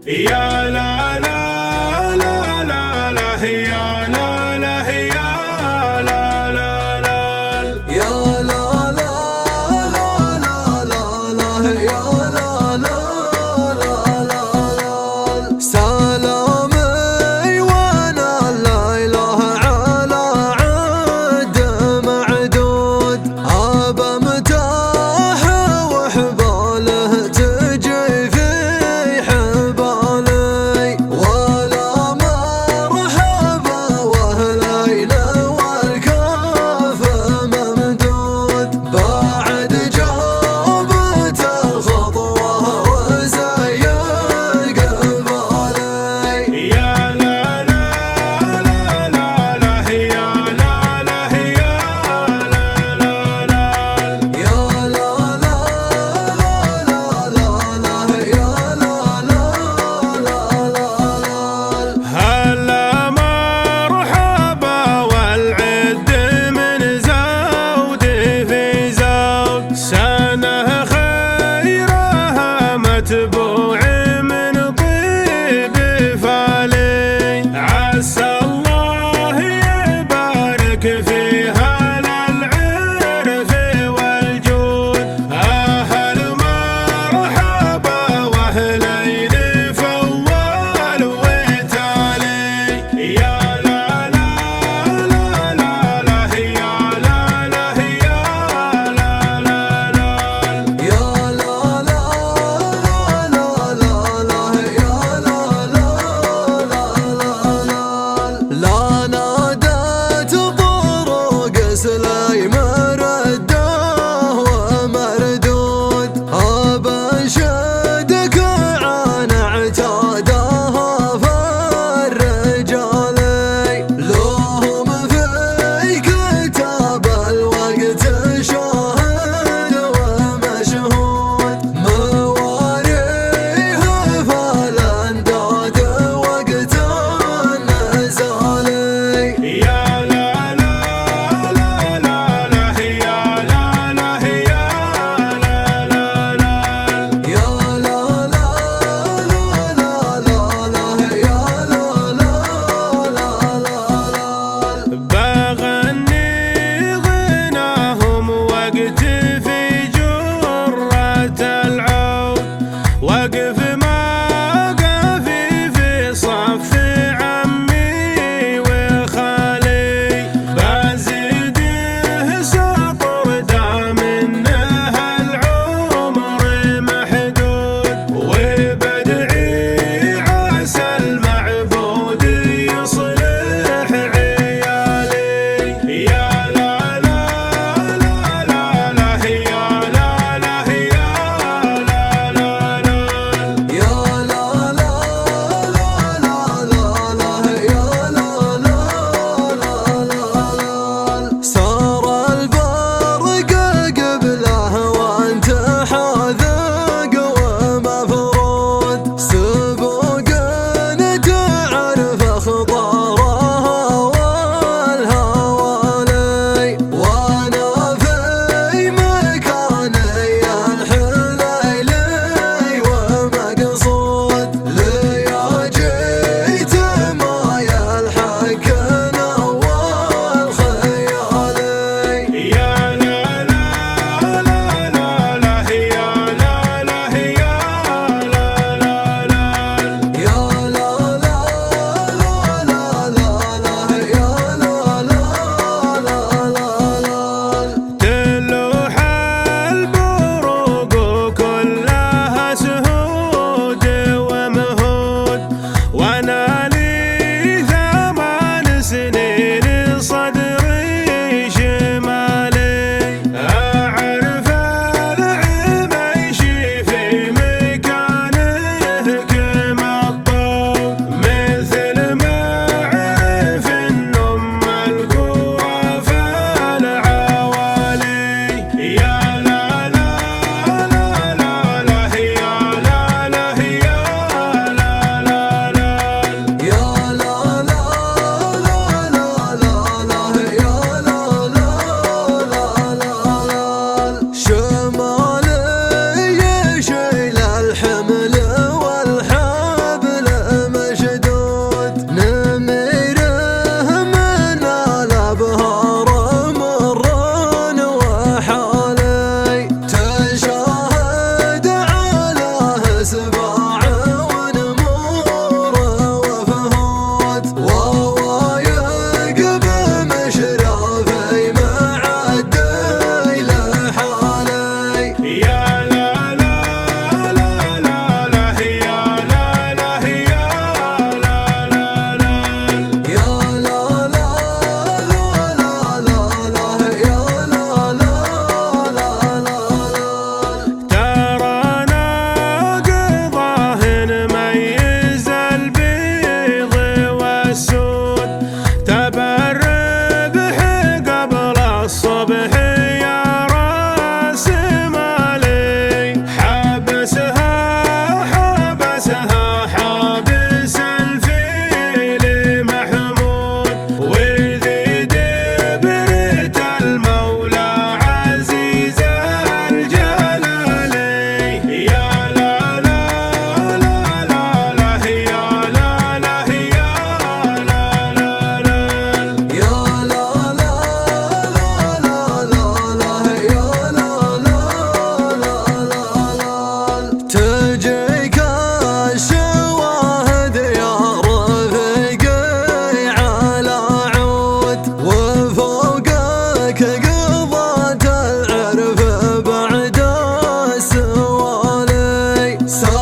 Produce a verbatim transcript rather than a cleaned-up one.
يا لا لا لا لا لا يا لا لا يا لا لا لا يا لا لا لا لا لا لا يا لا لا لا لا سلامي وانا لا اله على عد معدود ابا متاح وحباله تجي في حبالي ولا مرحبا واهليله والكاف ممدود بعد جابت الخطوه وزي قبالي يا لا لا لا لا لا يا لا لا يا لا لا لا يا لا لا لا لا لا يا لا لا لا لا هلا مرحبا والعد من زود في زود سنة خيرها متبوع من طيب فالي عسى الله يبارك فيها للعرف والجود أهل مرحبا وأهلين فوال وتالي يا لا لا لا لا لا يا لا لا يا لا لا لا يا لا لا لا سالم